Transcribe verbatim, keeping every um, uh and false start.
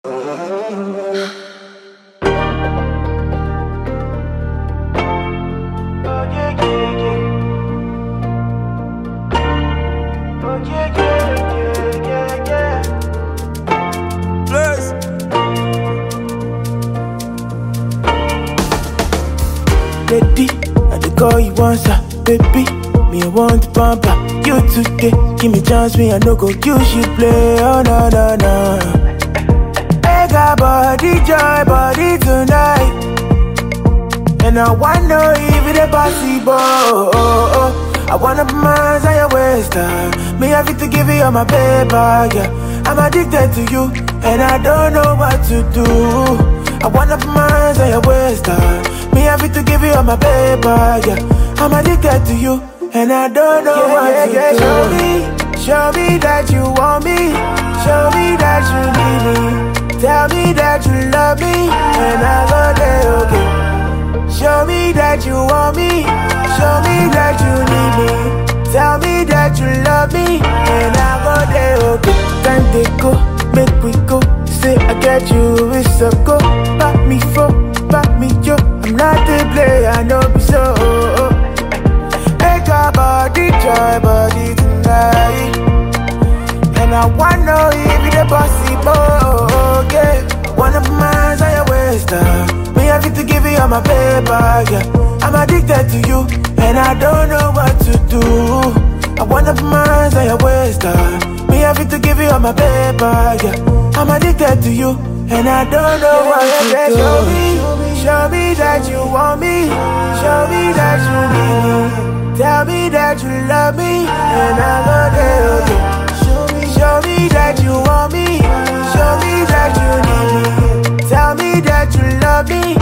Lady, I dey call you once, ah, baby. Me I want to pamper you today. Give me chance, me I no go use you play. Oh no no no. I got body joy, body tonight, and I wanna know if it's possible. Oh, oh, oh. I wanna put my hands on your waist, ah. Me have to give you all my paper, yeah. I'm addicted to you, and I don't know what to do. I wanna put my hands on your waist, ah. Me have to give you all my paper, yeah. I'm addicted to you, and I don't know yeah, what yeah, to yeah. do. Show me, show me that you want me. Show me that you need me. Tell me that you love me, and I go there, okay. Show me that you want me. Show me that you need me. Tell me that you love me, and I go there, okay. Time they go, make we go. Say I get you, it's a go. Back me for, back me yo. I'm not the player, I know be so. Make our body joy, body tonight, and I wanna know if it's possible, okay. Wanna put my hands on your waist, uh. Me have to give you all my paper, yeah. I'm addicted to you, and I don't know what to do. I wanna put my hands on your waist, uh. Me have to give you all my paper, yeah. I'm addicted to you, and I don't know yeah, what yeah, to yeah, do. Show me, show me that you want me. Show me that you need me. Tell me that you love me, and I go there, okay. Show me, show me that you want me. Show me that you need me. Tell me that you love me,